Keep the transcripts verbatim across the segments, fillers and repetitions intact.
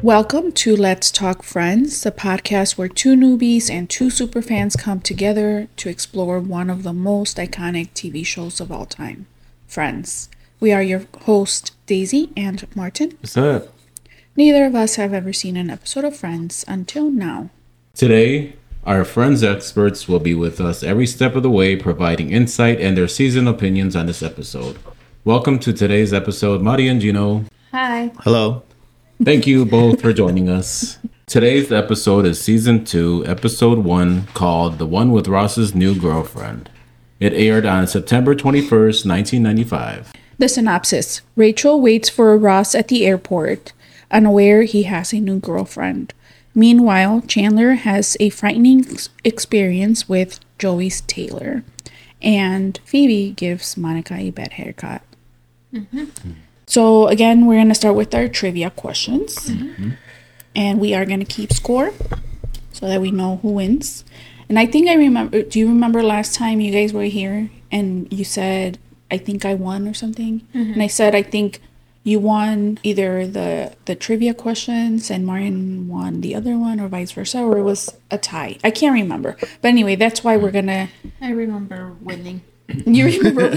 Welcome to Let's Talk Friends, the podcast where two newbies and two superfans come together to explore one of the most iconic T V shows of all time, Friends. We are your hosts, Daisy and Martin. What's up? Neither of us have ever seen an episode of Friends until now. Today, our Friends experts will be with us every step of the way, providing insight and their seasoned opinions on this episode. Welcome to today's episode, Mari and Gino. Hi. Hello. Thank you both for joining us. Today's episode is season two, episode one, called The One with Ross's New Girlfriend. It aired on September twenty-first, nineteen ninety-five. The synopsis: Rachel waits for Ross at the airport, unaware he has a new girlfriend. Meanwhile, Chandler has a frightening ex- experience with Joey's tailor, and Phoebe gives Monica a bad haircut. Mm-hmm. So again, we're going to start with our trivia questions. Mm-hmm. And we are going to keep score so that we know who wins. And I think I remember, do you remember last time you guys were here and you said, I think I won or something? Mm-hmm. And I said, I think you won either the, the trivia questions and Martin won the other one or vice versa, or it was a tie. I can't remember. But anyway, that's why we're going to... I remember winning. You remember?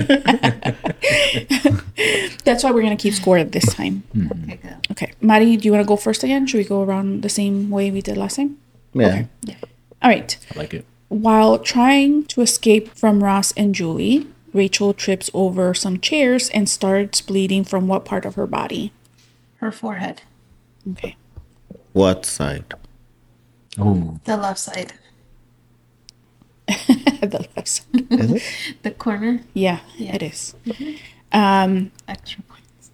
That's why we're going to keep score this time. Okay, good. Okay. Mari, do you want to go first again? Should we go around the same way we did last time? Yeah. Okay. Yeah. All right. I like it. While trying to escape from Ross and Julie, Rachel trips over some chairs and starts bleeding from what part of her body? Her forehead. Okay. What side? Oh, The left side. The left side. Is it? The corner. Yeah, Yeah. it is. Um, Extra points.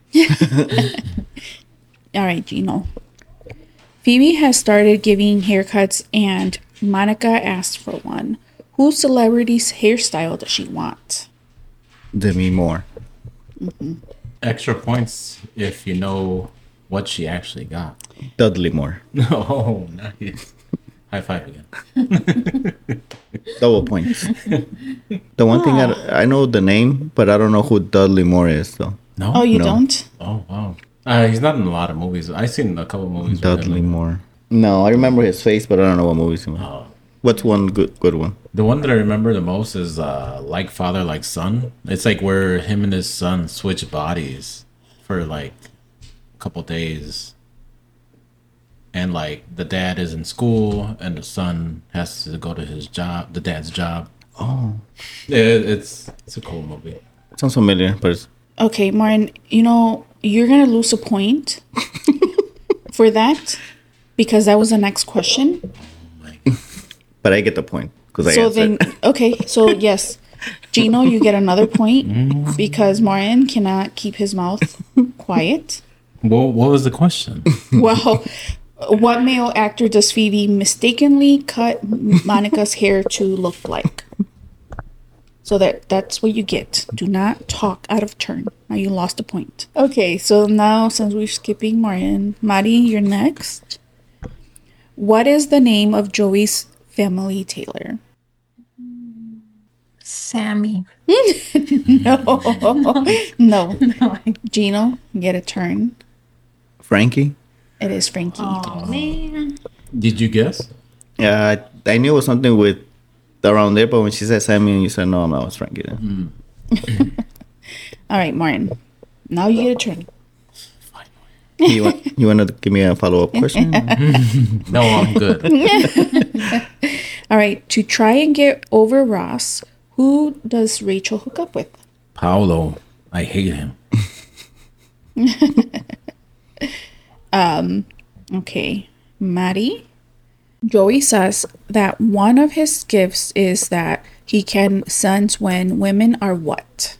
all right, Gino. Phoebe has started giving haircuts and Monica asked for one. Whose celebrity's hairstyle does she want? Demi Moore. Mm-hmm. extra points if you know what she actually got. Dudley Moore. Oh, nice. High five again. Double points. The one thing I, I know the name, but I don't know who Dudley Moore is, though. No? Oh, you No. don't? Oh, wow. Uh, he's not in a lot of movies. I've seen a couple movies. with Dudley him. Moore. No, I remember his face, but I don't know what movies he was. Oh. What's one good good one? The one that I remember the most is uh, Like Father, Like Son. It's like where him and his son switch bodies for like a couple days. And like the dad is in school and the son has to go to his job, the dad's job. Oh, Yeah, it's it's a cool movie. sounds familiar, but it's, Okay, Martin, you know, you're going to lose a point for that because that was the next question. but I get the point because I So answered. then, okay, so yes, Gino, you get another point because Martin cannot keep his mouth quiet. What what was the question? Well, what male actor does Phoebe mistakenly cut Monica's hair to look like? So that that's what you get. Do not talk out of turn. Now you lost a point. Okay, so now since we're skipping Martin, Mari, you're next. What is the name of Joey's family tailor? Sammy. No, no. No, I... Gino, get a turn. Frankie? It is Frankie. Oh, man. Did you guess? Yeah, I, I knew it was something with around there, but when she said Sammy and you said no, no, it's Frankie. Then. All right, Martin. Now you get a turn. You want you want to give me a follow up question? No, I'm good. All right, to try and get over Ross, who does Rachel hook up with? Paolo, I hate him. Okay, Maddie. Joey says that one of his gifts is that he can sense when women are what?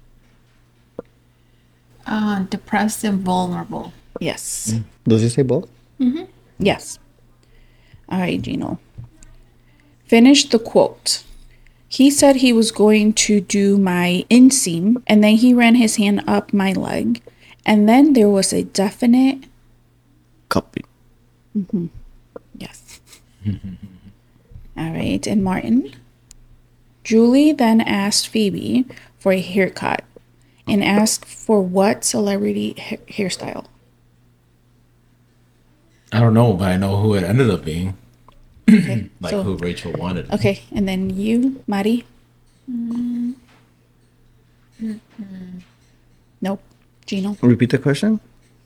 Uh, depressed and vulnerable. Yes. Does he say both? Yes. All right, Gino. Finish the quote. He said he was going to do my inseam, and then he ran his hand up my leg, and then there was a definite Copy. yes. All right, and Martin. Julie then asked Phoebe for a haircut and asked for what celebrity ha- hairstyle? I don't know, but I know who it ended up being. Okay. Like so, who Rachel wanted. okay, and then you, Mari. Nope. Gino. Repeat the question.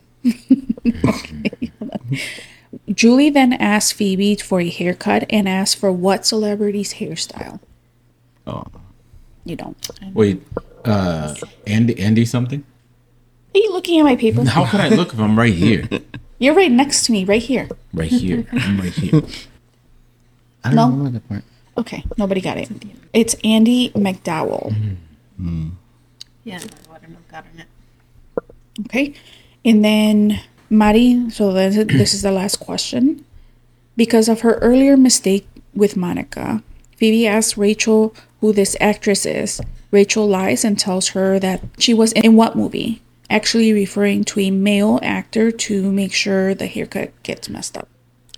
Julie then asked Phoebe for a haircut and asked for what celebrity's hairstyle. Oh, You don't. Wait, uh, Andy, Andy something? Are you looking at my paper? How could I look if I'm right here? You're right next to me, right here. Right here. I'm right here. I don't No. remember the part. Okay, nobody got it. It's Andy McDowell. Yeah, I wouldn't have gotten it. Okay, and then Mari. So this is, this is the last question. Because of her earlier mistake with Monica, Phoebe asks Rachel who this actress is. Rachel lies and tells her that she was in what movie, actually referring to a male actor to make sure the haircut gets messed up.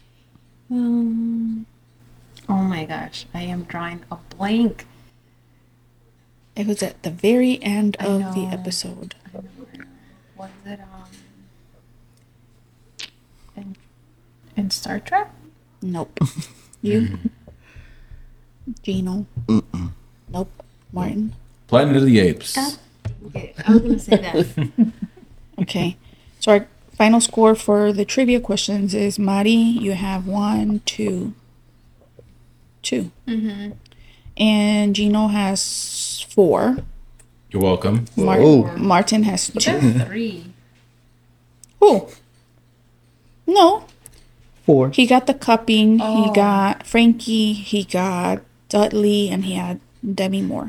Um, oh my gosh, I am drawing a blank. It was at the very end I of the know. episode. I know, I know. Was it um in, in Star Trek? Nope. You? Gino? Nope. Martin? Planet of the Apes. Okay, I was gonna say that. Okay. So our final score for the trivia questions is Mari, you have one, two, two. Mm-hmm. And Gino has four. You're welcome. Mar- Whoa. Martin has two. There's three. Who? No. Four. He got the cupping. He Oh. got Frankie. He got Dudley. And he had Demi Moore.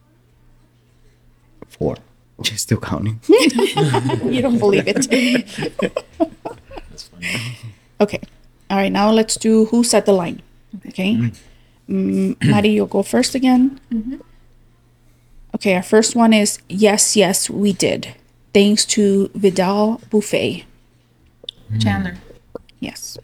Four. She's still counting. You don't believe it. That's funny. Okay. All right. Now let's do who set the line. Okay. Mm, Mari, you'll go first again. Okay. Our first one is yes, yes, we did. Thanks to Vidal Buffet. Chandler. Yes.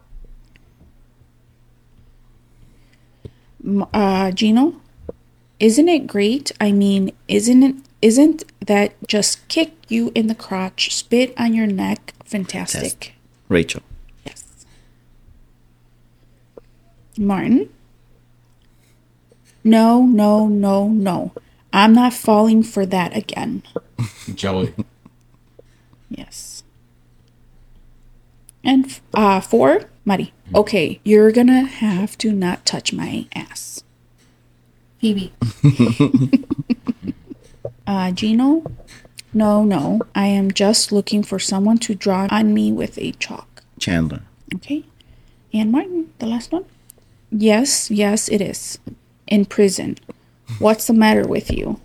M- Uh, Gino, isn't it great? I mean, isn't it? Isn't that just kick you in the crotch, spit on your neck? Fantastic. Rachel. Yes. Martin? No, no, no, no. I'm not falling for that again. Joey. Yes. And uh, four, Mari. Okay, you're gonna have to not touch my ass. Phoebe. Uh, Gino? No, no. I am just looking for someone to draw on me with a chalk. Chandler. Okay. And Martin, the last one? Yes, yes, it is. In prison. What's the matter with you?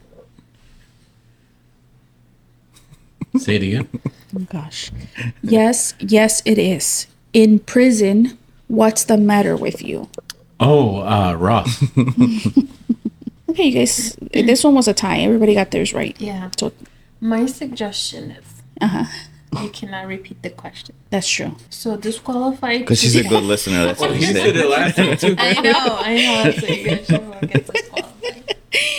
Say it again. Oh, gosh. Yes, yes, it is. In prison. What's the matter with you? Oh, uh, Ross. Okay, you guys. This one was a tie. Everybody got theirs right. Yeah. So, My suggestion is uh huh. you cannot repeat the question. That's true. So disqualified. Because she's a good listener. That's what He he said said. it last time too. I know, I know. That's what you guys should get disqualified.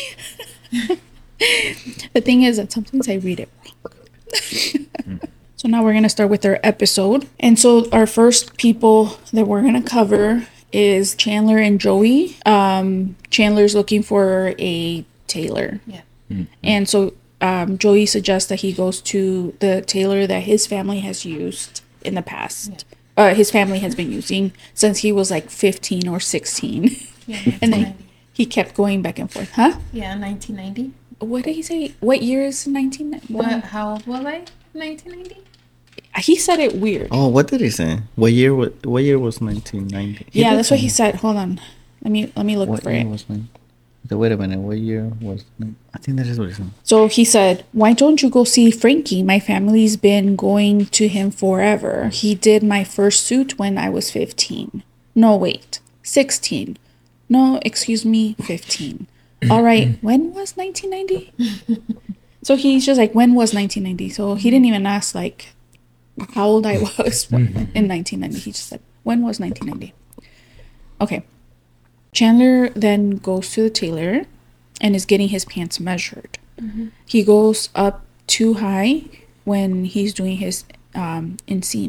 The thing is that sometimes I read it wrong. So now we're going to start with our episode. And so our first people that we're going to cover is Chandler and Joey. Um, Chandler's looking for a tailor. Yeah. And so um, Joey suggests that he goes to the tailor that his family has used in the past. Uh, his family has been using since he was like fifteen or sixteen. Yeah, And nineteen then ninety. he kept going back and forth. Huh? Yeah, nineteen ninety. What did he say? What year is nineteen ninety? What? How old was I? nineteen ninety. He said it weird. Oh, what did he say? What year? What, what year was nineteen ninety? Yeah, that's what he said. Hold on. Let me let me look What for year it. was nine? Wait a minute. What year was? nine- I think that is what he said. So he said, "Why don't you go see Frankie? My family's been going to him forever. He did my first suit when I was fifteen. No, wait. sixteen. No, excuse me, fifteen. All right, when was nineteen ninety?" So he's just like, "When was nineteen ninety?" So he didn't even ask like how old I was in nineteen ninety. He just said, "When was nineteen ninety?" Okay. Chandler then goes to the tailor and is getting his pants measured. He goes up too high when he's doing his um, inseam.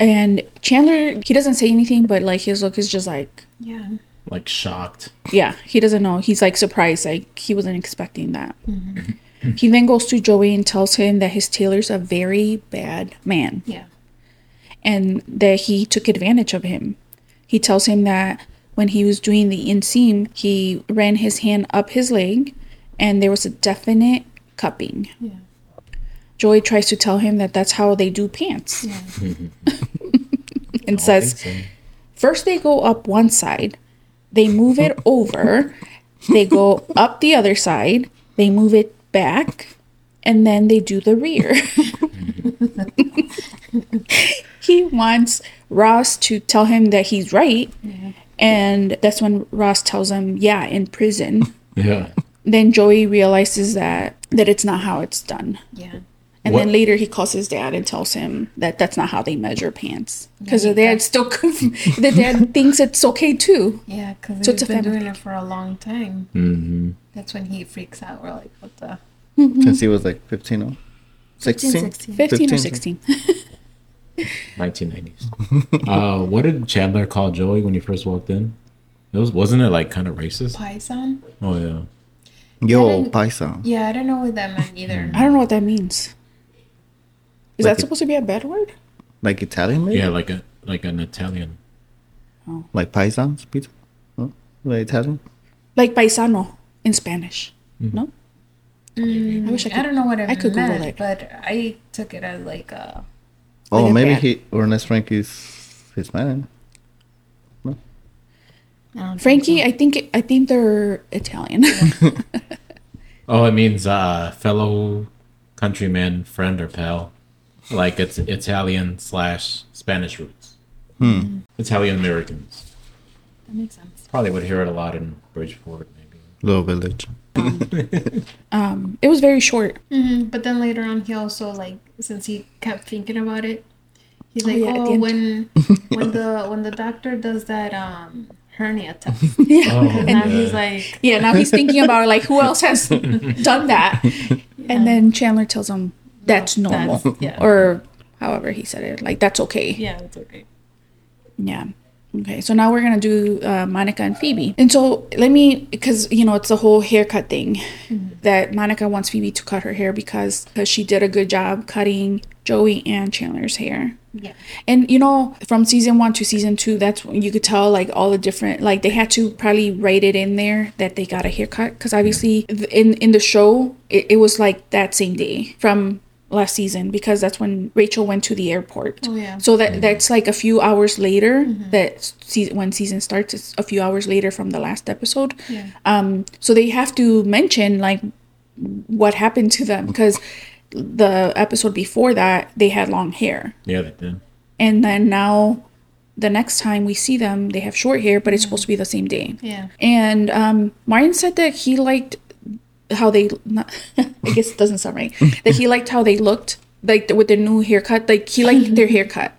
And Chandler, he doesn't say anything, but like his look is just like, Yeah. Like shocked. yeah, he doesn't know. He's like surprised, like he wasn't expecting that. He then goes to Joey and tells him that his tailor's a very bad man Yeah. and that he took advantage of him. He tells him that when he was doing the inseam, he ran his hand up his leg and there was a definite cupping. Yeah. Joey tries to tell him that that's how they do pants Yeah. and I says, think so. first they go up one side, they move it over, they go up the other side, they move it back, and then they do the rear. He wants Ross to tell him that he's right, Yeah. and that's when Ross tells him, yeah, in prison. Yeah. Then Joey realizes that that it's not how it's done. Yeah. And What- then later he calls his dad and tells him that that's not how they measure pants. Because Yeah, the dad still, conf- the dad thinks it's okay too. Yeah, because So we've it's a been family doing it for a long time. Mm-hmm. That's when he freaks out. We're like, what the? Since he was like fifteen or sixteen. sixteen. fifteen or fifteen. sixteen. nineteen nineties. uh, what did Chandler call Joey when he first walked in? It was wasn't it like kind of racist? Python? Oh yeah. Yo, I didn't- paisa. Yeah, I don't know what that meant either. I don't know what that means. Is Like that it- supposed to be a bad word? Like Italian, maybe? Yeah, like a like an Italian. Like paisans pizza? Huh? Like Italian? Like paisano in Spanish. No? Mm, I wish I I could- don't know what it I could Google meant, it. but I took it as like a. Oh, Like a maybe bad- he Ernest Frankie's Hispanic. I don't Frankie, think I think I think they're Italian. Oh, it means uh, fellow countryman, friend, or pal. Like it's Italian slash Spanish roots. Hmm. Italian Americans. so. That makes sense. Probably would hear it a lot in Bridgeport, maybe. Little village. um, it was very short. hmm But then later on, he also like since he kept thinking about it, he's Oh, like, yeah, at the oh, end. when when the when the doctor does that um hernia test, Yeah. Oh, and now yeah. he's like, Yeah, now he's thinking about like who else has done that. And then Chandler tells him that's No, normal. that's- yeah. Or however he said it. Like that's okay. yeah, it's okay. Yeah. Okay, so now we're gonna do uh, Monica and Phoebe. And so let me, because you know it's the whole haircut thing that Monica wants Phoebe to cut her hair because because she did a good job cutting Joey and Chandler's hair. Yeah. And you know, from season one to season two, that's when you could tell like all the different, like they had to probably write it in there that they got a haircut because obviously th- in in the show it, it was like that same day from last season because that's when Rachel went to the airport. Oh, yeah. So that that's like a few hours later. That season when season starts, it's a few hours later from the last episode. Yeah. Um. So they have to mention like what happened to them because the episode before that they had long hair. Yeah, they did. And then now, the next time we see them, they have short hair, but it's supposed to be the same day. Yeah. And um, Martin said that he liked how they, not, I guess it doesn't sound right, that he liked how they looked, like with their new haircut. Like he liked their haircut.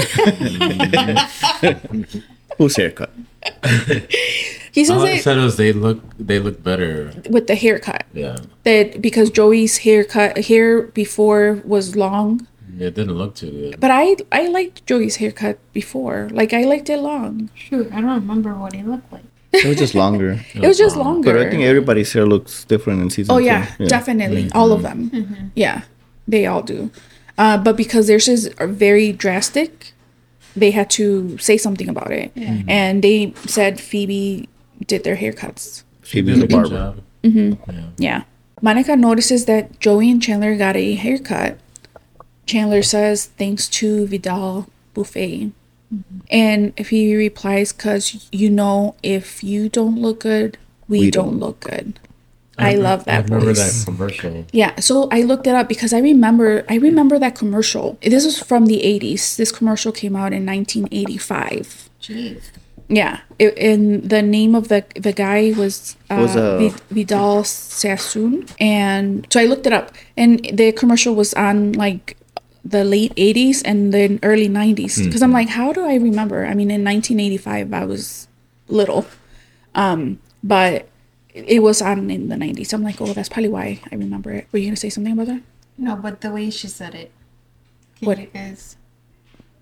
Whose haircut? He says All I it said was they look they look better. with the haircut. Yeah, That because Joey's haircut, hair before was long. it didn't look too good. But I, I liked Joey's haircut before. Like I liked it long. Shoot, I don't remember what he looked like. It was just longer. It was just longer. But I think everybody's hair looks different in season Oh two. yeah, definitely, all of them. Yeah, they all do. Uh, but because theirs is very drastic, they had to say something about it, Yeah. and they said Phoebe did their haircuts. She Phoebe's did the a good barber. job. Yeah. Yeah, Monica notices that Joey and Chandler got a haircut. Chandler says thanks to Vidal Buffet, and Phoebe replies, "Cause you know, if you don't look good, we, We don't don't. look good." I love that I remember voice. that commercial. Yeah, so I looked it up because I remember I remember that commercial. This was from the eighties. This commercial came out in nineteen eighty-five. Jeez. Yeah, it, and the name of the the guy was, uh, Was, uh, Vid- Vidal Sassoon, and so I looked it up, and the commercial was on like the late eighties and the early nineties. Because I'm like, how do I remember? I mean, in nineteen eighty-five, I was little, um, but it was on in the nineties. I'm like, oh, that's probably why I remember it. Were you gonna say something about that? No, but the way she said it. Can What? you guys?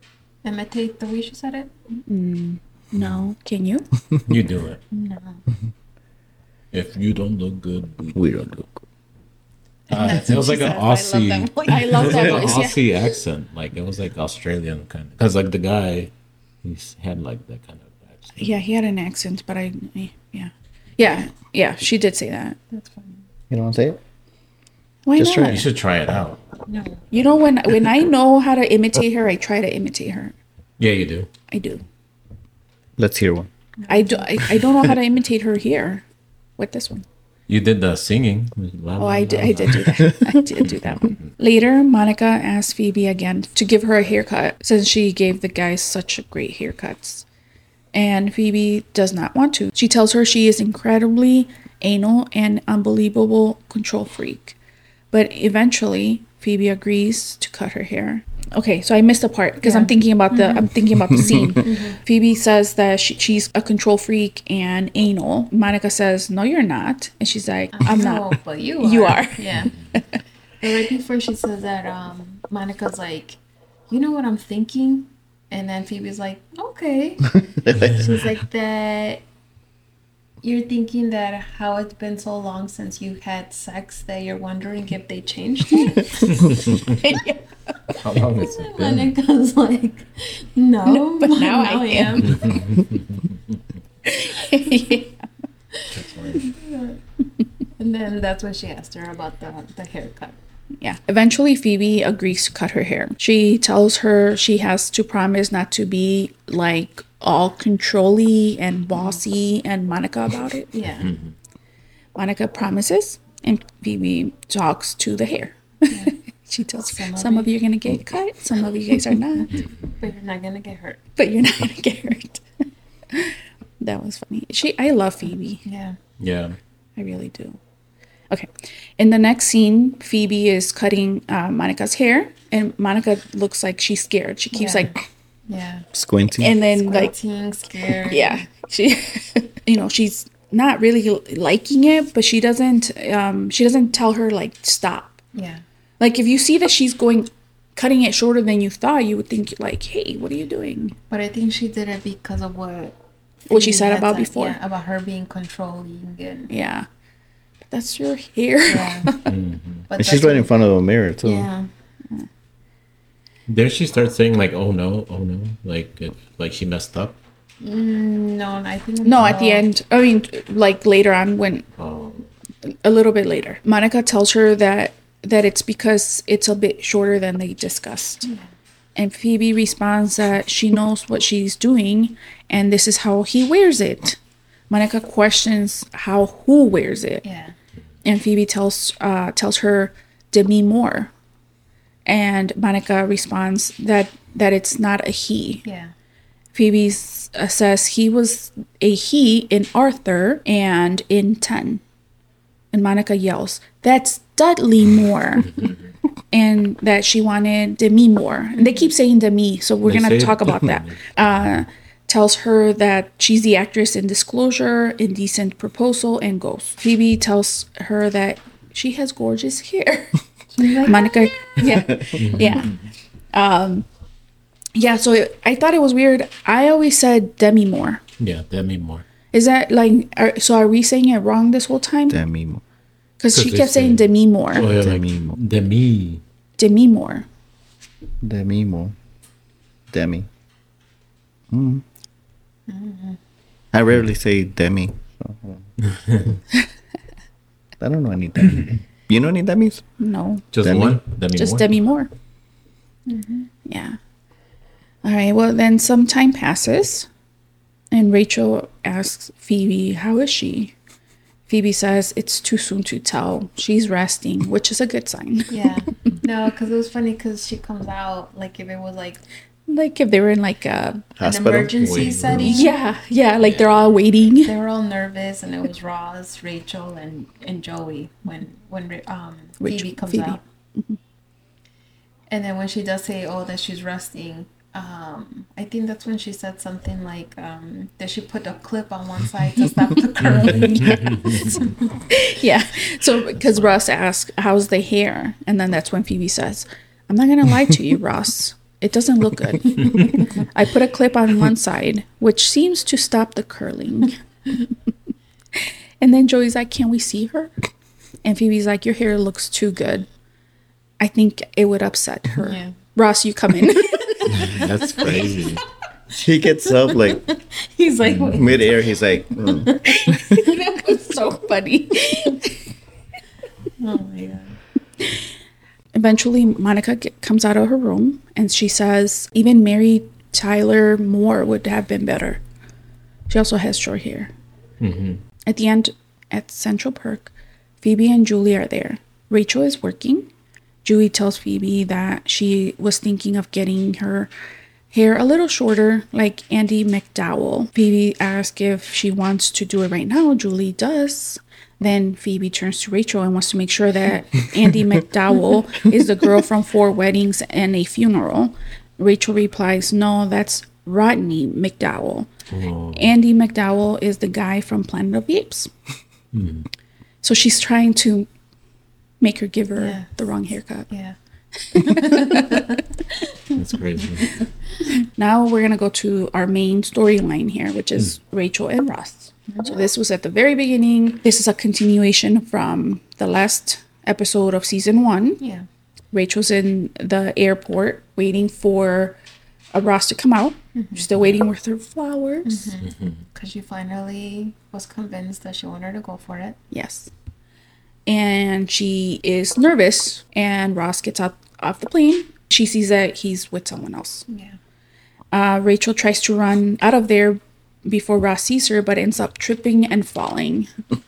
imitate the way she said it? No, can you? You do it. No. If you don't look good, we We don't look. Uh, it was like an Aussie. I It love was that like an voice. Yeah. Aussie accent. Like it was like Australian kind of. Because like the guy, he had like that kind of accent. Yeah, he had an accent, but I, yeah, yeah, yeah. She did say that. That's funny. You don't want to say it? Why Just not? try You should try it out. No. You know, when when I know how to imitate her, I try to imitate her. Yeah, you do. I do. Let's hear one. I do. I, I don't know how to imitate her here. With this one. You did the singing. Oh, I did. I did do that. I did do that one. Later, Monica asked Phoebe again to give her a haircut since she gave the guys such great haircuts. And Phoebe does not want to. She tells her she is incredibly anal and unbelievable control freak. But eventually, Phoebe agrees to cut her hair. Okay, so I missed a part because I'm thinking about the I'm thinking about the scene. Phoebe says that she, she's a control freak and anal. Monica says, "No, you're not," and she's like, "I'm No, not." but you are. You are. Yeah. But right before she says that, um, Monica's like, you know what I'm thinking? And then Phoebe's like, okay. She's like, that you're thinking that how it's been so long since you had sex that you're wondering if they changed it? How long has it been? Monica's like, no, No, but now I I am. Yeah. And then that's when she asked her about the, the haircut. Yeah. Eventually, Phoebe agrees to cut her hair. She tells her she has to promise not to be like all controlly and bossy and Monica about it. Yeah. Monica promises, and Phoebe talks to the hair. She tells Some some, of some you- of you are gonna get cut, some of you guys are not, But you're not going to get hurt. but you're not gonna get hurt. That was funny. She, I love Phoebe. Yeah. Yeah. I really do. Okay. In the next scene, Phoebe is cutting uh, Monica's hair, and Monica looks like she's scared. She keeps Yeah. like, Yeah. Squinting. and then like, Squinting, scared. yeah, she, you know, she's not really liking it, but she doesn't, um, she doesn't tell her like stop. Yeah. Like if you see that she's going, cutting it shorter than you thought, you would think like, hey, what are you doing? But I think she did it because of what What she Phoebe said had about said, before. Yeah, about her being controlling and Yeah, but that's your hair. yeah. But And that's she's right what- in front of a mirror, too. Yeah. Did she start saying like, "Oh no, oh no," like if like she messed up? Mm, no, I think No, at the no. end, I mean, like later on when Oh, a little bit later. Monica tells her that that it's because it's a bit shorter than they discussed. And Phoebe responds that she knows what she's doing and this is how he wears it. Monica questions how who wears it. Yeah. And Phoebe tells uh, tells her Demi Moore. And Monica responds that that it's not a he. Yeah. Phoebe s- uh, says he was a he in Arthur and in ten. And Monica yells, "That's Dudley Moore." And that she wanted Demi Moore. And they keep saying Demi, so we're They going to say talk it about that. Uh, tells her that she's the actress in Disclosure, Indecent Proposal, and Ghost. Phoebe tells her that she has gorgeous hair. Monica, yeah, yeah. Um, yeah, so it, I thought it was weird. I always said Demi Moore. yeah, Demi Moore. Is that like, are, so are we saying it wrong this whole time? Demi. Because she 'Cause they kept saying say- Demi Moore. Oh yeah, Demi like Moore. Demi. Demi Moore. Demi more. Demi. Mm. I rarely say Demi. So, I don't know any Demi. You know any Demis? No, Just Demi? one. Demi just Moore. Demi Moore. Yeah. All right. Well, then some time passes, and Rachel asks Phoebe, "How is she?" Phoebe says, "It's too soon to tell. She's resting," which is a good sign. Yeah. No, because it was funny because she comes out like if it was like Like if they were in like a, an Hospital? emergency Waiting room. setting. yeah, yeah, like they're all waiting. They were all nervous, and it was Ross, Rachel, and, and Joey when when um Rachel- Phoebe comes Phoebe. out. And then when she does say, "Oh, that she's resting," um, I think that's when she said something like, um, "That she put a clip on one side to stop the curling." Yeah. So because Ross asks, "How's the hair?" and then that's when Phoebe says, "I'm not gonna lie to you, Ross. It doesn't look good. I put a clip on one side, which seems to stop the curling. And then Joey's like, can we see her? And Phoebe's like, your hair looks too good. I think it would upset her. Yeah. Ross, you come in. That's crazy. He gets up like He's like, wait. midair. He's like, mm. That was so funny. Oh my god. Eventually, Monica get, comes out of her room and she says, even Mary Tyler Moore would have been better. She also has short hair. Mm-hmm. At the end, at Central Perk, Phoebe and Julie are there. Rachel is working. Julie tells Phoebe that she was thinking of getting her hair a little shorter, like Andy McDowell. Phoebe asks if she wants to do it right now. Julie does. Then Phoebe turns to Rachel and wants to make sure that Andy McDowell is the girl from Four Weddings and a Funeral. Rachel replies, no, that's Rodney McDowell. Oh. Andy McDowell is the guy from Planet of the Apes. Mm. So she's trying to make her give her Yeah. the wrong haircut. Yeah. That's crazy. Now we're going to go to our main storyline here, which is Rachel and Ross. So this was at the very beginning. This is a continuation from the last episode of season one. Yeah. Rachel's in the airport waiting for uh, Ross to come out. She's still waiting with her flowers. Because she finally was convinced that she wanted to go for it. Yes. And she is nervous, and Ross gets out off the plane. She sees that he's with someone else. Yeah. Uh, Rachel tries to run out of there before Ross sees her, but ends up tripping and falling.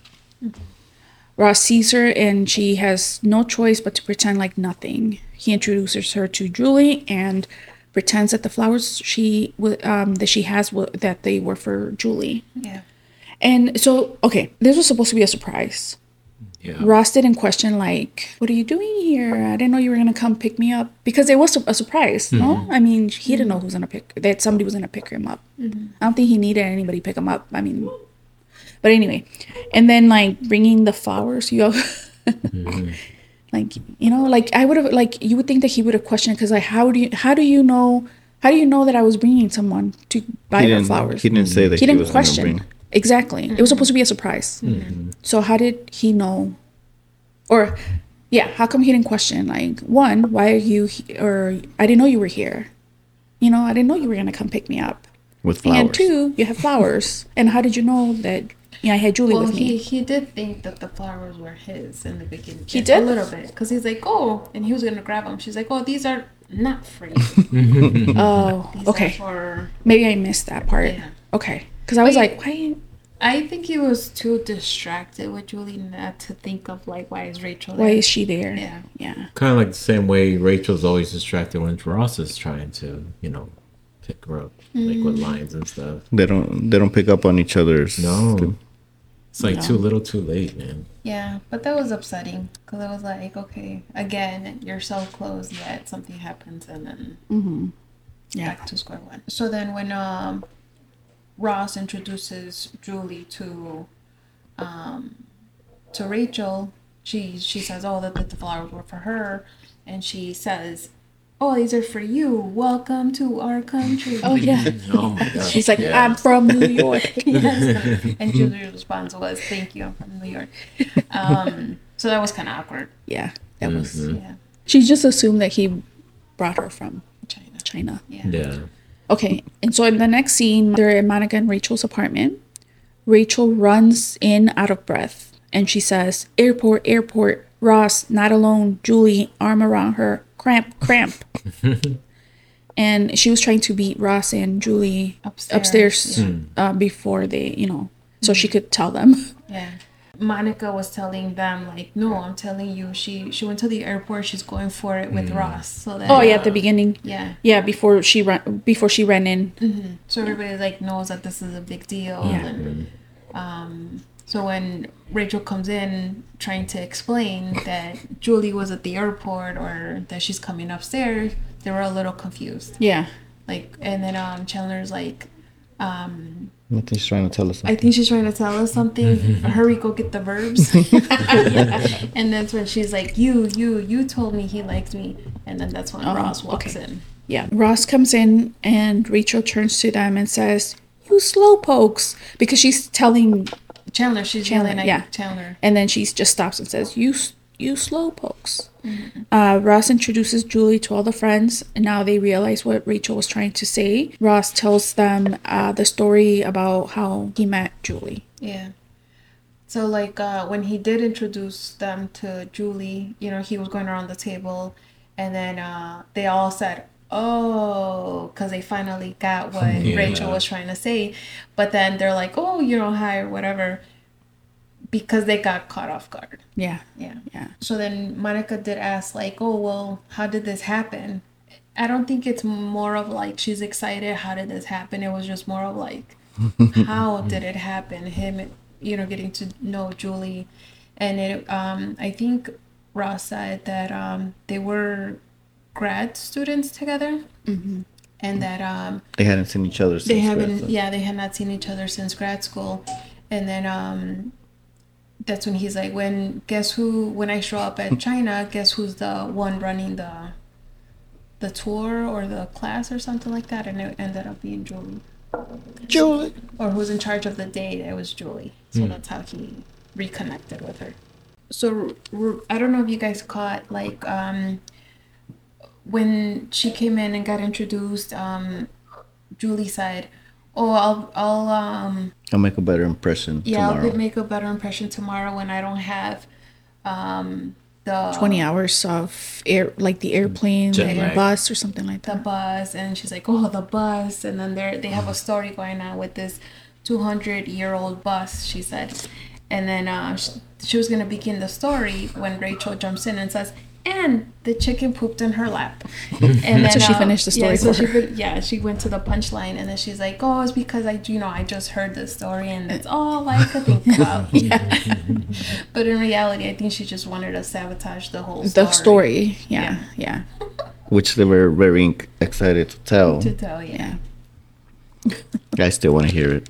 Ross sees her, and she has no choice but to pretend like nothing. He introduces her to Julie and pretends that the flowers she w- um, that she has w- that they were for Julie. Yeah. And so, okay, this was supposed to be a surprise. Yeah. Ross didn't question, like, what are you doing here? I didn't know you were going to come pick me up. Because it was a surprise, no? I mean, he didn't know who was going to pick, that somebody was going to pick him up. I don't think he needed anybody to pick him up. I mean, but anyway. And then, like, bringing the flowers, you know, like, you know, like, I would have, like, you would think that he would have questioned, because, like, how do you, how do you know, how do you know that I was bringing someone to buy he her didn't, flowers? he didn't say that He he, didn't was going to question. bring. Exactly. It was supposed to be a surprise. So how did he know? Or, yeah, how come he didn't question? Like, one, why are you he- or I didn't know you were here. You know, I didn't know you were going to come pick me up. With flowers. And two, you have flowers. And how did you know that, you know, I had Julie Well, with he, me? he did think that the flowers were his in the beginning. He A did? little bit. Because he's like, oh, and he was going to grab them. She's like, oh, these are not for you. Oh, These okay. are for... Maybe I missed that part. Yeah. Okay. Because I was But like, why? I think he was too distracted with Julie not to think of, like, why is Rachel Why there? is she there? Yeah. Yeah. Kind of like the same way Rachel's always distracted when Ross is trying to, you know, pick her up, like with lines and stuff. They don't. They don't pick up on each other's. No. It's like No. too little, too late, man. Yeah, but that was upsetting. Because I was like, okay, again, you're so close, yet something happens and then Mm-hmm. Yeah. back to square one. So then when um Ross introduces Julie to um to Rachel, she she says, oh, that, that the flowers were for her, and she says, oh, these are for you, welcome to our country. Oh, yeah. Oh my god. She's like, Yeah. I'm from New York. Yes. And Julie's response was, thank you, I'm from New York. Um so that was kind of awkward. Yeah. That was. Mhm. Yeah. She just assumed that he brought her from China. China. Yeah. Yeah. Okay, and so in the next scene, they're in Monica and Rachel's apartment. Rachel runs in out of breath, and she says, airport, airport, Ross, not alone, Julie, arm around her, cramp, cramp. And she was trying to beat Ross and Julie Upstairs, upstairs, yeah. uh, before they, you know, so she could tell them. Yeah. Monica was telling them, like, no, I'm telling you, she she went to the airport, she's going for it with Ross. So that Oh yeah, at the uh, beginning. Yeah. Yeah, before she ran, before she ran in. Mm-hmm. So everybody like knows that this is a big deal. Yeah. And um so when Rachel comes in trying to explain that Julie was at the airport or that she's coming upstairs, they were a little confused. Yeah. Like, and then um Chandler's like, um I think she's trying to tell us I something. think she's trying to tell us something. Hurry, go get the verbs. And that's when she's like, you, you, you told me he liked me. And then that's when Oh, Ross walks okay. in. Yeah. Ross comes in and Rachel turns to them and says, "You slowpokes," because she's telling, Chandler, she's Chandler, yelling at yeah. Chandler. and then she just stops and says, "You, s- you slowpokes." Uh, Ross introduces Julie to all the friends, and now they realize what Rachel was trying to say. Ross tells them uh, the story about how he met Julie. Yeah. So like uh, when he did introduce them to Julie, you know, he was going around the table, and then uh, they all said, "Oh," because they finally got what Yeah. Rachel was trying to say. But then they're like, "Oh, you know, hi," or whatever, because they got caught off guard. Yeah, Yeah. yeah. So then Monica did ask, like, "Oh, well, how did this happen?" I don't think it's more of like she's excited. How did this happen? It was just more of like, how did it happen? Him, you know, getting to know Julie, and it. Um, I think Ross said that um, they were grad students together, Mm-hmm. and that um, They hadn't seen each other since. they haven't. grad school. Yeah, they had not seen each other since grad school, and then um, that's when he's like, "When guess who? When I show up at China, guess who's the one running the." the tour or the class or something like that, and it ended up being Julie. Julie. Or who's in charge of the date, it was Julie. So Mm. that's how he reconnected with her. So r- r- I don't know if you guys caught, like, um, when she came in and got introduced, um, Julie said, "Oh, I'll, I'll, um, I'll make a better impression yeah, tomorrow. I'll make a better impression tomorrow when I don't have, um, the twenty hours of air, like the airplane, Jet the lag. bus, or something like the that. bus." And she's like, "Oh, the bus." And then they they have a story going on with this two hundred year old bus, she said. And then uh, she, she was gonna begin the story when Rachel jumps in and says, "And the chicken pooped in her lap." And then, So she uh, finished the story yeah, so for she her. fin- yeah, she went to the punchline, and then she's like, "Oh, it's because I, you know, I just heard this story, and that's all I could think about." Yeah. But in reality, I think she just wanted to sabotage the whole story. The story. Yeah, yeah, Which they were very inc- excited to tell. To tell you. yeah. I still want to hear it.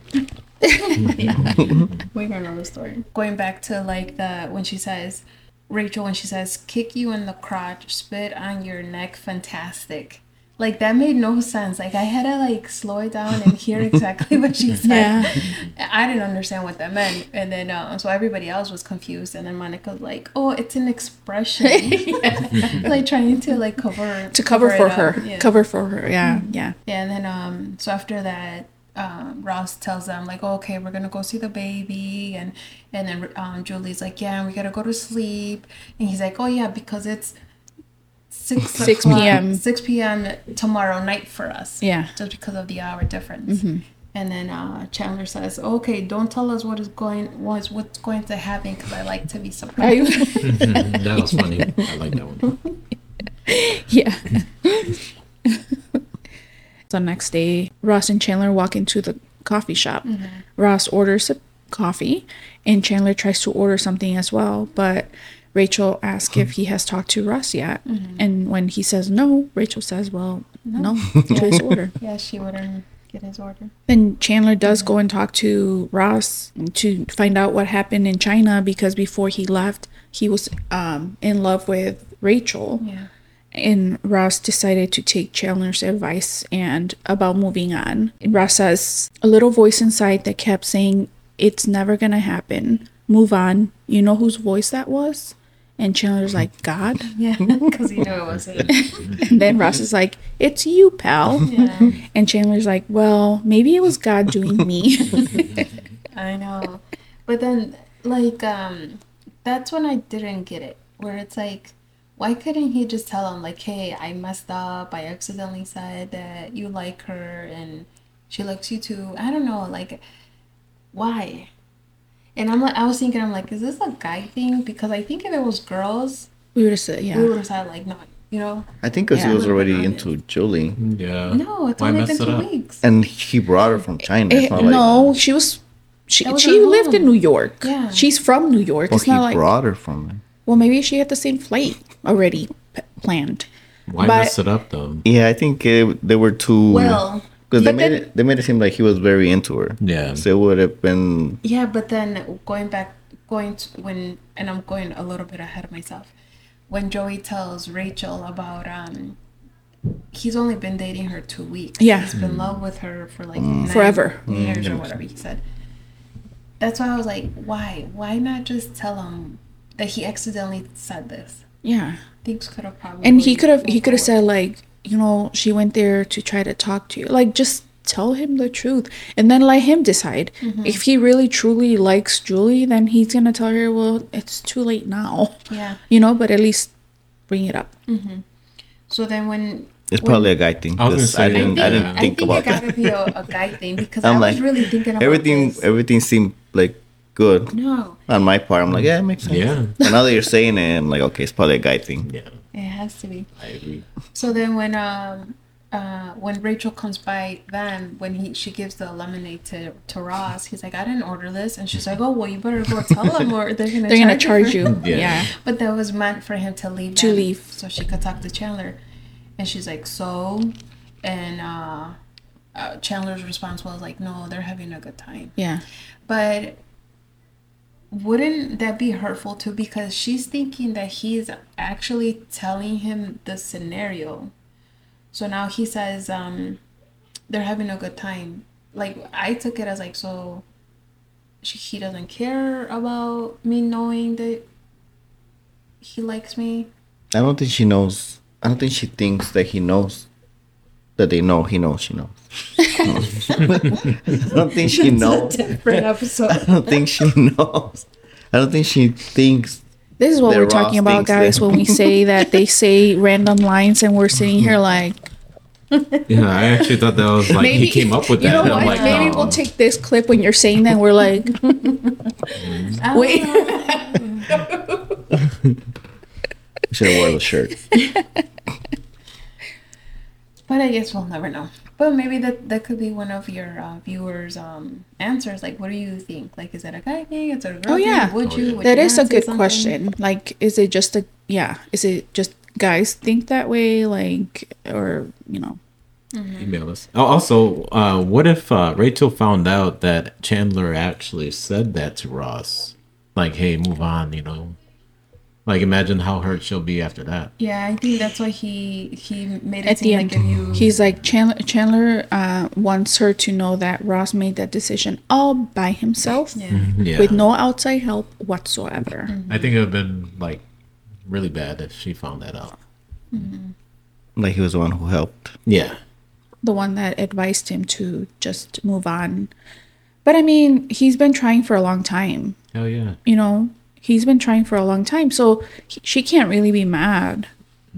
We don't know the story. Going back to like the when she says, Rachel, when she says, "Kick you in the crotch, spit on your neck, fantastic." Like that made no sense. Like I had to like slow it down and hear exactly what she said. Yeah. I didn't understand what that meant, and then uh, so everybody else was confused. And then Monica was like, "Oh, it's an expression," like trying to like cover To cover, it for up. her. Yeah. Cover for her. Yeah, yeah. Yeah, and then um, so after that, um, Ross tells them like, oh, "Okay, we're gonna go see the baby," and and then um, Julie's like, "Yeah, we gotta go to sleep," and he's like, "Oh yeah, because it's six six o'clock- p.m. six p.m. tomorrow night for us." Yeah. just because of the hour difference. Mm-hmm. And then uh, Chandler says, "Okay, don't tell us what is going what's what's going to happen because I like to be surprised." That was funny. I like that one. Yeah. The next day, Ross and Chandler walk into the coffee shop. Ross orders a coffee, and Chandler tries to order something as well, but Rachel asks if he has talked to Ross yet. And when he says no, Rachel says, "Well, no, to his order." Yeah, she wouldn't get his order. Then Chandler does go and talk to Ross to find out what happened in China, because before he left, he was um, in love with Rachel. Yeah. And Ross decided to take Chandler's advice and about moving on. And Ross says, "A little voice inside that kept saying, 'It's never gonna happen. Move on.' You know whose voice that was?" And Chandler's like, "God." Yeah, because he knew it wasn't. And then Ross is like, "It's you, pal." Yeah. And Chandler's like, "Well, maybe it was God doing me." I know. But then, like, um, that's when I didn't get it. Where it's like, why couldn't he just tell him, like, "Hey, I messed up. I accidentally said that you like her and she likes you too." I don't know. Like, why? And I'm like, I was thinking, I'm like, is this a guy thing? Because I think if it was girls, We would have said, we yeah. would have said, like, no, you know? I think because Yeah. he was already Honest. into Julie. Yeah. No, it's Why only mess been it two up? weeks. And he brought her from China. Eh, It's not like, no, she was. She That was she her lived in home. New York. Yeah. She's from New York. well, it's he not like. brought her from. Well, maybe she had the same flight already p- planned. Why But- mess it up though? Yeah, I think it, they were too. Well, because they but made then- it. They made it seem like he was very into her. Yeah. So it would have been. yeah, but then going back, going to when, and I'm going a little bit ahead of myself. When Joey tells Rachel about um he's only been dating her two weeks. Yeah. He's been in love with her for like nine Forever. years or whatever he said. That's why I was like, why? Why not just tell him that he accidentally said this? Yeah. Things could have probably. And he could have he moved could have forward. said like, you know, she went there to try to talk to you. Like just tell him the truth and then let him decide. Mm-hmm. If he really truly likes Julie, then he's going to tell her, well, it's too late now. Yeah. You know, but at least bring it up. So then when. It's when- probably a guy thing. I was gonna 'cause say, I I didn't. think, I didn't I think, think about it gotta that. be a, a guy thing because I'm I like was really thinking about everything. this. Everything seemed like good No, on my part. I'm like, yeah, it makes sense. Yeah. But now that you're saying it, I'm like, okay, it's probably a guy thing. Yeah, it has to be. I agree. So then when um uh when Rachel comes by then when he she gives the lemonade to to Ross, he's like, I didn't order this, and she's like, oh well, you better go tell them or they're gonna They're going to charge charge you. for-" you. Yeah. Yeah. But that was meant for him to leave. To them leave. so she could talk to Chandler, and she's like, so, and uh, uh Chandler's response was like, no, they're having a good time. Yeah. But wouldn't that be hurtful too? Because she's thinking that he's actually telling him the scenario. So now he says, um, they're having a good time. Like, I took it as like, so she, he doesn't care about me knowing that he likes me. I don't think she knows. I don't think she thinks that he knows that they know he knows she knows. I don't think she knows. Different episode. I don't think she knows. I don't think she thinks. This is what That we're Ross talking about, thinks guys, that- when we say that they say random lines and we're sitting here like, Yeah, I actually thought that was like he came up with that. You know and what? I'm like, Maybe no. we'll take this clip when you're saying that. And we're like, wait. Should have wore the shirt. But I guess we'll never know. But maybe that that could be one of your uh, viewers' um answers. Like, what do you think? Like, is it a guy thing? Is it a girl Oh, yeah. thing? Would Oh, you? yeah. Would That you is a not say good something? question. Like, is it just a, yeah, is it just guys think that way? Like, or, you know, Email us. Oh, also, uh, what if uh, Rachel found out that Chandler actually said that to Ross? Like, hey, move on, you know? Like, imagine how hurt she'll be after that. Yeah, I think that's why he he made it at the seem end, like if you. he's like, Chandler, Chandler uh, wants her to know that Ross made that decision all by himself Yeah. Yeah. with no outside help whatsoever. I think it would have been, like, really bad if she found that out. Like he was the one who helped. Yeah. The one that advised him to just move on. But I mean, he's been trying for a long time. Hell yeah. You know, he's been trying for a long time. So he, she can't really be mad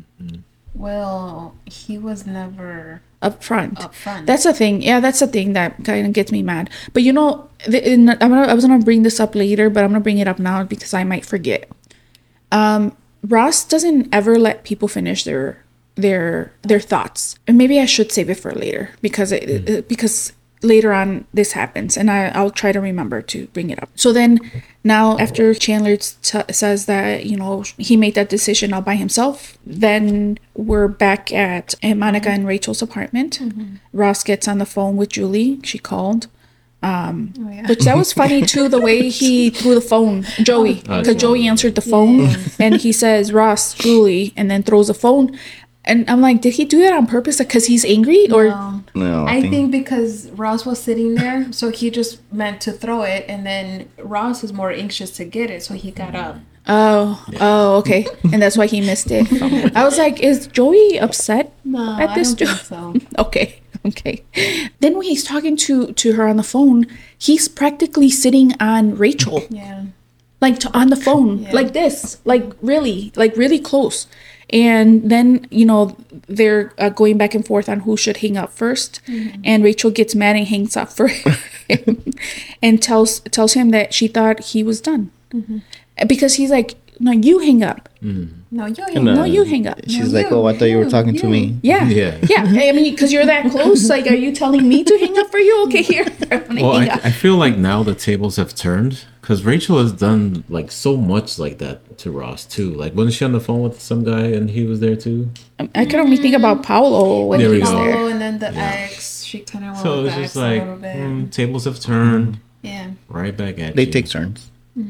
Well, he was never up front. up front. That's the thing. Yeah, that's the thing that kind of gets me mad. But you know, the, in, I'm gonna, I was gonna bring this up later, but I'm gonna bring it up now because I might forget. Um, Ross doesn't ever let people finish their their their thoughts, and maybe I should save it for later because it, it- because later on this happens, and I I'll try to remember to bring it up. So then now after Chandler t- says that, you know, he made that decision all by himself, then we're back at at Monica and Rachel's apartment. Ross gets on the phone with Julie. She called. oh, yeah. Which that was funny too, the way he threw the phone, Joey, Oh, because Joey yeah. answered the phone, and he says Ross, Julie, and then throws the phone, and I'm like, did he do that on purpose, because he's angry, or No. No, I think because Ross was sitting there, so he just meant to throw it, and then Ross was more anxious to get it, so he got up. oh, oh, okay, and that's why he missed it. I was like, is Joey upset No, at I this? don't Jo- think so. Okay, okay. Then when he's talking to to her on the phone, he's practically sitting on Rachel. Yeah. like to, on the phone Yeah. like this, like really, like really close. And then, you know, they're uh, going back and forth on who should hang up 1st Mm-hmm. and Rachel gets mad and hangs up for him and tells tells him that she thought he was done, Mm-hmm. because he's like, no, you hang up. No, you And, No, uh, you hang up. She's No, like, you, oh, I thought you were you, talking to you. me. Yeah, Yeah. yeah. I mean, because you're that close. Like, are you telling me to hang up for you? Okay, here. I'm gonna Well, hang I, up. I feel like now the tables have turned because Rachel has done like so much like that to Ross too. Like, wasn't she on the phone with some guy and he was there too? I can only think about Paolo when There we he's go. there. Paolo, and then the ex, she kind of went So with it's the just ex like a little bit. mm, tables have turned Yeah. right back at They you. take turns.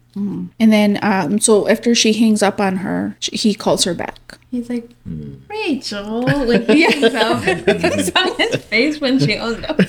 And then, um, so after she hangs up on her, sh- he calls her back. He's like, Rachel, when he hangs up, it's on his face when she hung up.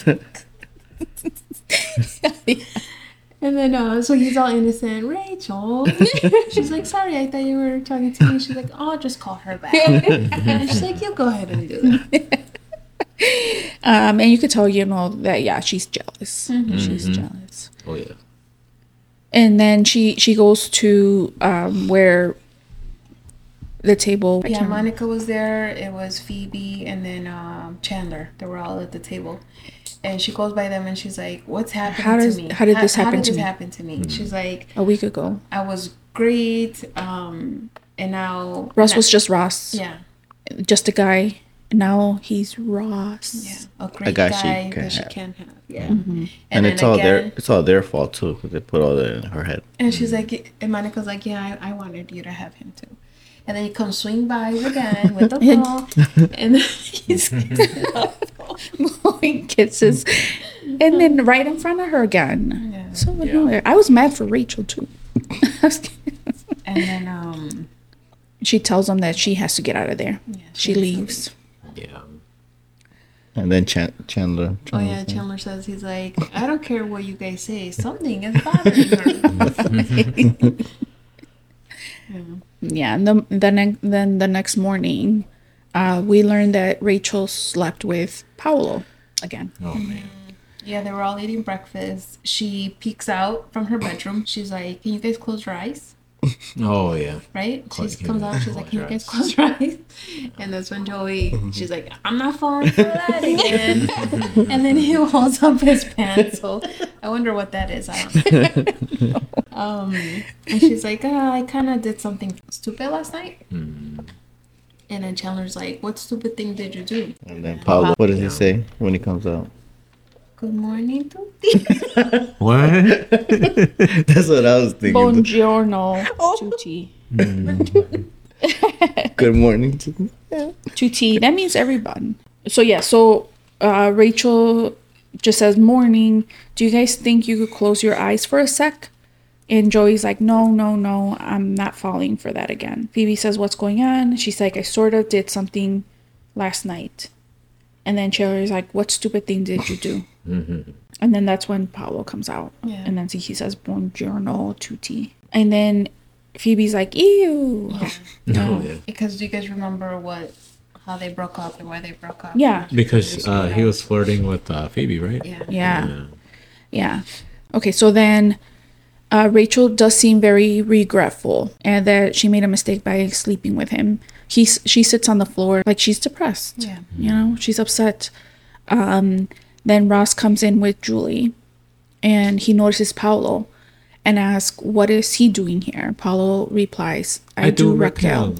And then, uh, so he's all innocent. Rachel. She's like, sorry, I thought you were talking to me. She's like, oh, I'll just call her back. And she's like, you go ahead and do that. Um, and you could tell, you know, that, yeah, she's jealous. She's jealous. Oh yeah. And then she, she goes to um, where the table. I Yeah, can't remember. Monica was there. It was Phoebe and then um, Chandler. They were all at the table. And she goes by them and she's like, what's happening How does- to me? how did this how happen did to this me?" happen to me? She's like, A week ago. I was great. Um, and now... Ross now- was just Ross. Yeah. Just a guy. Now he's Ross. Yeah. A great guy guy, she can that she have. can have. Yeah. Mm-hmm. And, then it's all their again- it's all their fault too because they put all that in her head. And she's like, and Monica's like, yeah, I, I wanted you to have him too. And then he comes swing by again with the ball, and then he's Blowing kisses. And then right in front of her again. Yeah. So annoying. I was mad for Rachel too. and then um, She tells him that she has to get out of there. yeah, She has to leaves. Yeah. And then Chan- Chandler. Oh yeah, Chandler says he's like, I don't care what you guys say, something is bothering her. Yeah, and the, the ne- then the next morning, uh, we learned that Rachel slept with Paolo again. Oh man. Yeah, they were all eating breakfast. She peeks out from her bedroom. She's like, can you guys close your eyes? Oh yeah. Right? Close- She comes yeah, out. She's like, close can you your guys eyes. close your eyes? And that's when Joey, she's like, I'm not falling for that again. And then he holds up his pants. So I wonder what that is. I don't know. um, and she's like, ah, I kind of did something stupid last night. Mm. And then Chandler's like, what stupid thing did you do? And then Paulo. What does he say when he comes out? Good morning, Tuti. What? That's what I was thinking. Buongiorno, tutti. Good morning to Tutti, that means everyone. So yeah, so uh, Rachel just says, morning. Do you guys think you could close your eyes for a sec? And Joey's like, no, no, no, I'm not falling for that again. Phoebe says, what's going on? She's like, I sort of did something last night. And then Chandler's like, what stupid thing did you do? Mm-hmm. And then that's when Paolo comes out. Yeah. And then he says, buongiorno, tutti. And then Phoebe's like, ew. Oh yeah. Because do you guys remember what, how they broke up and why they broke up? Yeah. Because uh, he was flirting with uh, Phoebe, right? Yeah. Yeah. Yeah. Okay, so then uh, Rachel does seem very regretful and that she made a mistake by sleeping with him. He's, she sits on the floor like she's depressed. Yeah. You know, she's upset. Um, then Ross comes in with Julie and he notices Paolo and asks, what is he doing here? Paolo replies, I, do Raquel.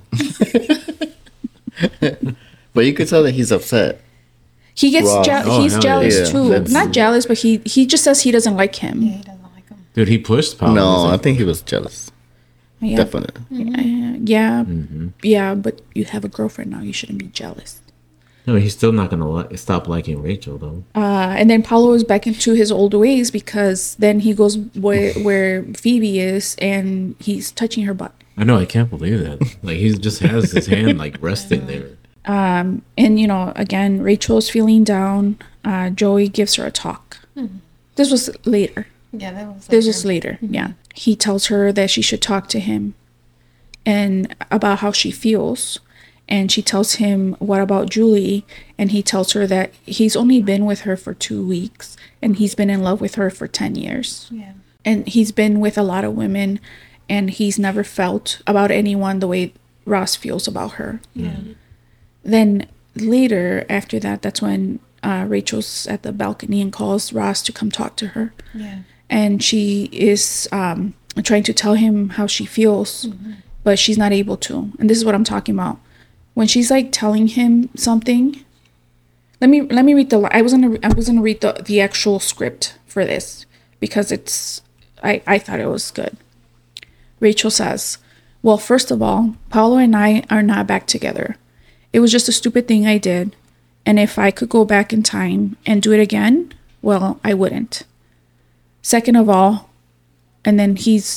But you could tell that he's upset. He gets Ross. je- Oh, he's hell jealous yeah. too. That's- Not jealous, but he he just says he doesn't like him. Yeah, he doesn't like him. Dude, he pushed Paolo. No, I think he was jealous. Yeah. Definitely. Uh, yeah, Mm-hmm. yeah, but you have a girlfriend now. You shouldn't be jealous. No, he's still not gonna li- stop liking Rachel though. Uh, and then Paulo is back into his old ways because then he goes where, where Phoebe is and he's touching her butt. I know. I can't believe that. Like he just has his hand like resting there. Um, and you know, again, Rachel's feeling down. Uh, Joey gives her a talk. This was later. Yeah, that was. This like was later. Yeah, he tells her that she should talk to him, and about how she feels. And she tells him, what about Julie? And he tells her that he's only been with her for two weeks and he's been in love with her for ten years. Yeah. And he's been with a lot of women and he's never felt about anyone the way Ross feels about her. Yeah. Then later, after that, that's when uh, Rachel's at the balcony and calls Ross to come talk to her. Yeah. And she is um, trying to tell him how she feels, but she's not able to. And this is what I'm talking about. When she's like telling him something, let me let me read the. I was gonna I was gonna read the the actual script for this because it's I I thought it was good. Rachel says, "Well, first of all, Paolo and I are not back together. It was just a stupid thing I did, and if I could go back in time and do it again, well, I wouldn't. Second of all," and then he's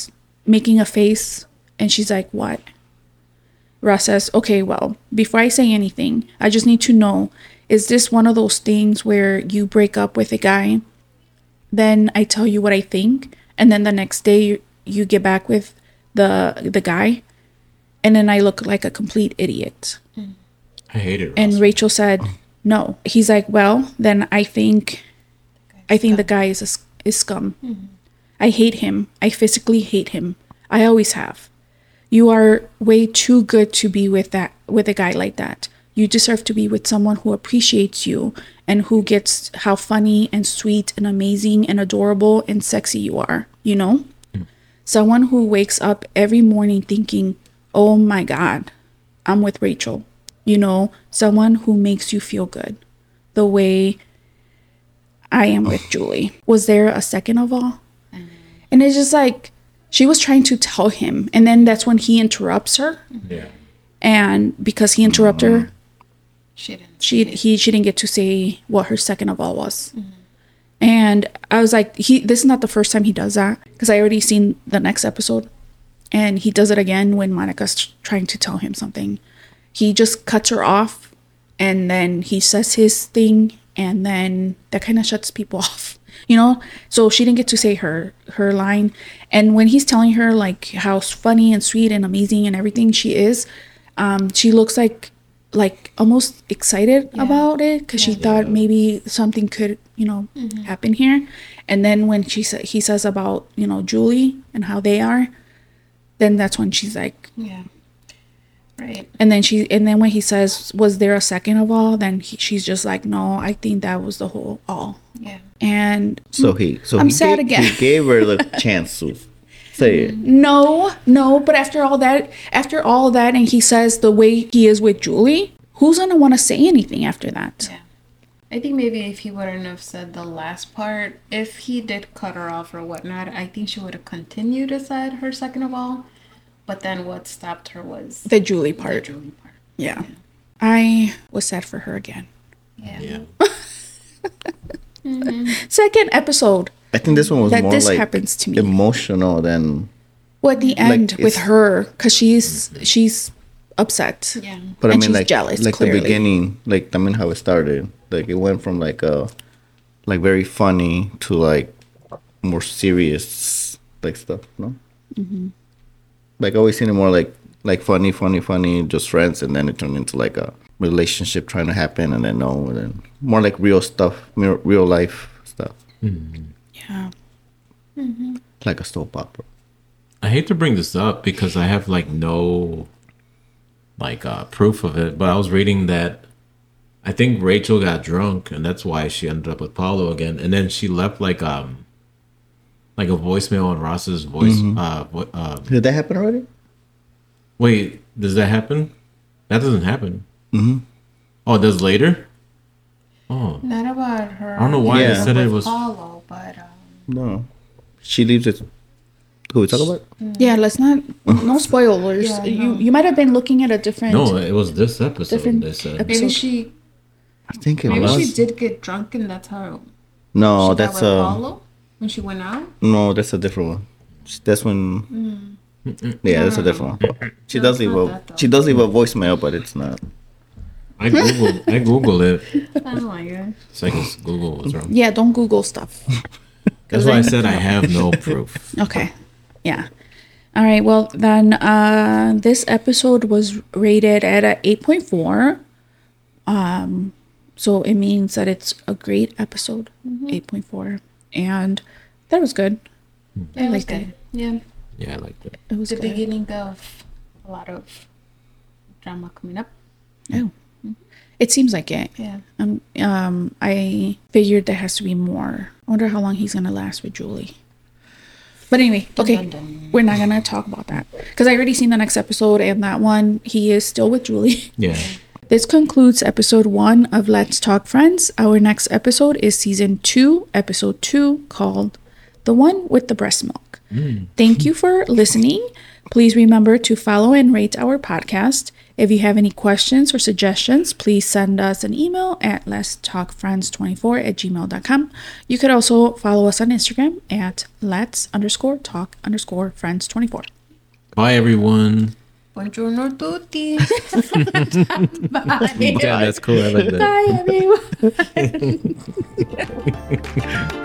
making a face, and she's like, what? Ross says, okay, well, before I say anything, I just need to know, is this one of those things where you break up with a guy, then I tell you what I think, and then the next day you, you get back with the the guy, and then I look like a complete idiot? I hate it. And Ross. Rachel said, no. He's like, well, then I think, I think the guy is a, s- is scum. I hate him. I physically hate him. I always have. You are way too good to be with that with a guy like that. You deserve to be with someone who appreciates you and who gets how funny and sweet and amazing and adorable and sexy you are, you know? Someone who wakes up every morning thinking, oh my God, I'm with Rachel. You know, someone who makes you feel good the way I am with Julie. Was there a second of all? And it's just like, she was trying to tell him. And then that's when he interrupts her. Yeah. And because he interrupted her, She didn't. she he she didn't get to say what her second of all was. And I was like, he this is not the first time he does that, because I already seen the next episode, and he does it again when Monica's trying to tell him something. He just cuts her off, and then he says his thing, and then that kind of shuts people off, you know. So she didn't get to say her her line. And when he's telling her like how funny and sweet and amazing and everything she is, um, she looks like like almost excited about it, because she thought maybe something could, you know, happen here. And then when she sa- he says about, you know, Julie and how they are, then that's when she's like, Yeah. Right. and then she and then when he says, was there a second of all, then he, she's just like, no, I think that was the whole all. Yeah. And So he, so I'm he sad gave, again. He gave her the chance to say it. no, no, but after all that, after all that, and he says the way he is with Julie, who's gonna want to say anything after that? Yeah. I think maybe if he wouldn't have said the last part, if he did cut her off or whatnot, I think she would have continued to said her second of all. But then what stopped her was The Julie the part. Julie part. Yeah. I was sad for her again. Yeah. Yeah. Second episode. I think this one was That more this like happens to me. emotional than. Well, at the end with it's- her, because she's she's upset. Yeah. But I And mean, she's like, jealous, like clearly. the beginning, like I mean, how it started. Like it went from like a, like very funny to like more serious like stuff. No. Mm-hmm. Like I always seen it more like like funny, funny, funny, just friends, and then it turned into like a relationship trying to happen, and then no, and then more like real stuff, real, real life stuff, Yeah. like a soap opera. I hate to bring this up because I have like no like uh proof of it, but I was reading that I think Rachel got drunk and that's why she ended up with Paulo again, and then she left like um like a voicemail on Ross's voice. Uh, vo- uh, Did that happen already? wait, does that happen? That doesn't happen. Mm-hmm. Oh, it does later. Oh, Not about her. I don't know why they said it with was- Paulo, but um, No, she leaves it. Who we talk about? Yeah, let's not no spoilers. Yeah, you no. you might have been looking at a different no, it was this episode. Different They said. episode. maybe she I think it maybe was. she did get drunk and that's how No, she that's got with uh, Paulo when she went out. no, that's a different one. That's when. Yeah, that's a different one. She No, does it's leave not a that, though. she does leave a voicemail, but it's not. I googled. I googled it. Oh my god. So I guess Google was wrong. Yeah, don't Google stuff. That's why I said I have no proof. Okay. Yeah. All right. Well, then uh, this episode was rated at a eight point four. Um, so it means that it's a great episode. eight point four. And that was good. Yeah, it was liked good. it. Yeah. Yeah, I liked it. It was The good. beginning of a lot of drama coming up. Oh. It seems like it. Yeah. Um, um, I figured there has to be more. I wonder how long he's gonna last with Julie. But anyway, okay, dun, dun. we're not gonna talk about that because I already seen the next episode, and that one he is still with Julie. Yeah. This concludes episode one of Let's Talk Friends. Our next episode is season two, episode two, called "The One with the Breast Milk." Thank you for listening. Please remember to follow and rate our podcast. If you have any questions or suggestions, please send us an email at let's talk friends twenty-four at gmail dot com. You could also follow us on Instagram at let's underscore talk underscore friends 24. Bye, everyone. Buongiorno tutti. Bye. Yeah, that's cool. I like that. Bye, everyone.